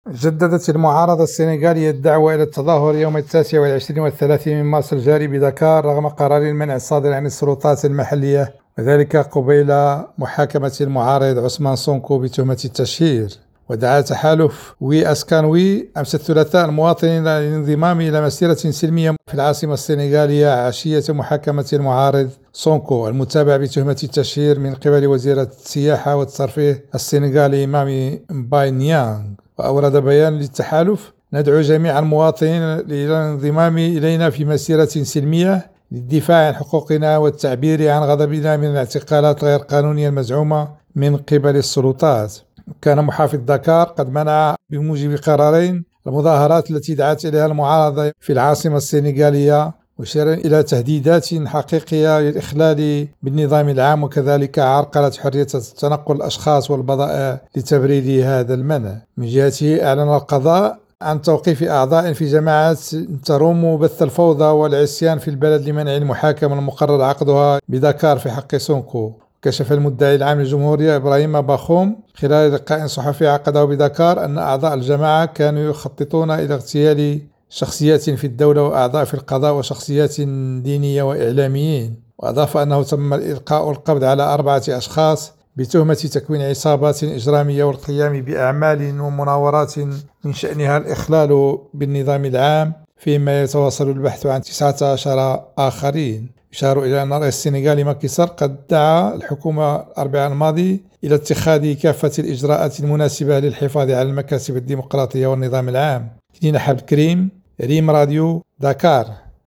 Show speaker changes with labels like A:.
A: جددت المعارضة السنغالية الدعوة إلى التظاهر يوم 29 و30 من مارس الجاري بدكار رغم قرار المنع الصادر عن السلطات المحلية، وذلك قبيل محاكمة المعارض عثمان سونكو بتهمة التشهير. ودعا تحالف وي أسكان أمس الثلاثاء المواطنين للانضمام إلى مسيرة سلمية في العاصمة السنغالية عشية محاكمة المعارض سونكو المتابع بتهمة التشهير من قبل وزير السياحة والترفيه السنغالي مامي مباي نيانغ. وأورد بيان للتحالف: ندعو جميع المواطنين إلى الانضمام إلينا في مسيرة سلمية للدفاع عن حقوقنا والتعبير عن غضبنا من الاعتقالات غير قانونية المزعومة من قبل السلطات. كان محافظ دكار قد منع بموجب قرارين المظاهرات التي دعت إليها المعارضة في العاصمة السنغالية، مشيرا إلى تهديدات حقيقية للإخلال بالنظام العام وكذلك عرقلة حرية تنقل الأشخاص والبضائع لتبرير هذا المنع. من جهته أعلن القضاء عن توقيف أعضاء في جماعة تروم بث الفوضى والعصيان في البلد لمنع المحاكمة المقرر عقدها بدكار في حق سونكو. كشف المدعي العام للجمهورية إبراهيم باخوم خلال لقاء صحفي عقده بدكار أن أعضاء الجماعة كانوا يخططون إلى اغتيال شخصيات في الدولة وأعضاء في القضاء وشخصيات دينية وإعلاميين. وأضاف أنه تم إلقاء القبض على 4 أشخاص بتهمة تكوين عصابات إجرامية والقيام بأعمال ومناورات من شأنها الإخلال بالنظام العام، فيما يتواصل البحث عن 19 آخرين. يشار إلى أن رئيس السنغال ماكي سال قد دعا الحكومة الأربعاء الماضي إلى اتخاذ كافة الإجراءات المناسبة للحفاظ على المكاسب الديمقراطية والنظام العام. كريم راديو دكار.